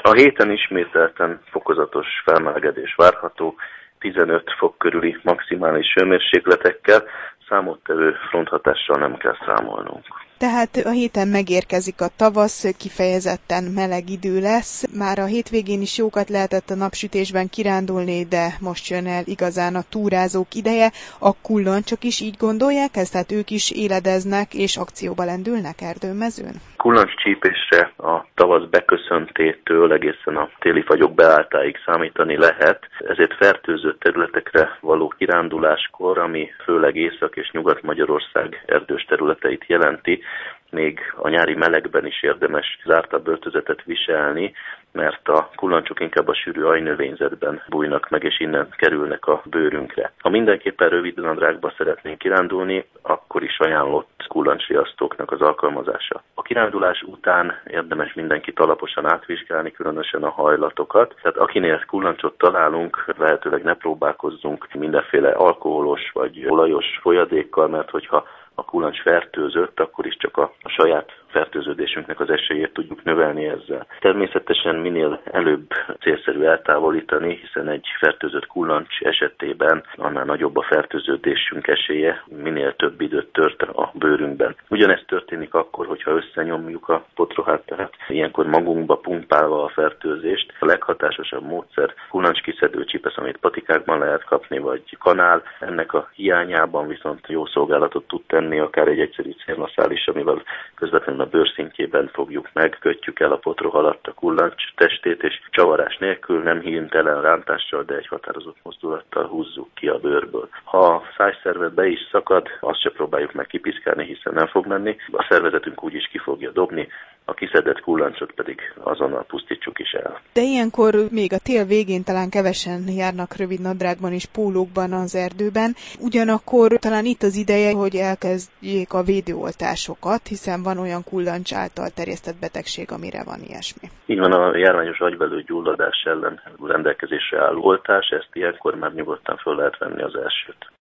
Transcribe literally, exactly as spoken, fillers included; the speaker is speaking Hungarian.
A héten ismételten fokozatos felmelegedés várható, tizenöt fok körüli maximális hőmérsékletekkel, számottevő fronthatással nem kell számolnunk. Tehát a héten megérkezik a tavasz, kifejezetten meleg idő lesz. Már a hétvégén is jókat lehetett a napsütésben kirándulni, de most jön el igazán a túrázók ideje. A kullancsok is így gondolják ezt, tehát ők is éledeznek és akcióba lendülnek erdőmezőn? Kullancscsípésre a tavasz beköszöntétől egészen a téli fagyok beálltáig számítani lehet, ezért fertőzött területekre való kiránduláskor, ami főleg Észak- és Nyugat-Magyarország erdős területeit jelenti, még a nyári melegben is érdemes zártabb öltözetet viselni, mert a kullancsok inkább a sűrű ajnövényzetben bújnak meg, és innen kerülnek a bőrünkre. Ha mindenképpen rövid nadrágba szeretnénk kirándulni, akkor is ajánlott kullancsriasztóknak az alkalmazása. A kirándulás után érdemes mindenkit alaposan átvizsgálni, különösen a hajlatokat. Tehát akinél kullancsot találunk, lehetőleg ne próbálkozzunk mindenféle alkoholos vagy olajos folyadékkal, mert hogyha a kullancs fertőzött, akkor is csak a, a saját fertőződésünknek az esélyét tudjuk növelni ezzel. Természetesen minél előbb célszerű eltávolítani, hiszen egy fertőzött kullancs esetében annál nagyobb a fertőződésünk esélye, minél több időt tört a bőrünkben. Ugyanezt történik akkor, hogyha összenyomjuk a potrohát, tehát ilyenkor magunkba pumpálva a fertőzést. A leghatásosabb módszer kullancs-kiszedő csipesz, amit patikákban lehet kapni, vagy kanál. Ennek a hiányában viszont jó szolgálatot tud tenni akár egy egyszerű cérnaszál is, amivel közvetlenül a bőrszintjében fogjuk meg, kötjük el a potroh alatt a kullancs testét, és csavarás nélkül, nem hímtelen rántással, de egy határozott mozdulattal húzzuk ki a bőrből. Ha a szájszervet be is szakad, azt se próbáljuk meg kipiszkálni, hiszen nem fog menni. A szervezetünk úgyis ki fogja dobni, a kiszedett kullancsot pedig azonnal pusztítsuk is el. De ilyenkor még a tél végén talán kevesen járnak rövid nadrágban és pólókban az erdőben. Ugyanakkor talán itt az ideje, hogy elkezdjék a védőoltásokat, hiszen van olyan kullancs által terjesztett betegség, amire van ilyesmi. Így van, a járványos agybelő gyulladás ellen rendelkezésre áll oltás, ezt ilyenkor már nyugodtan föl lehet venni az elsőt.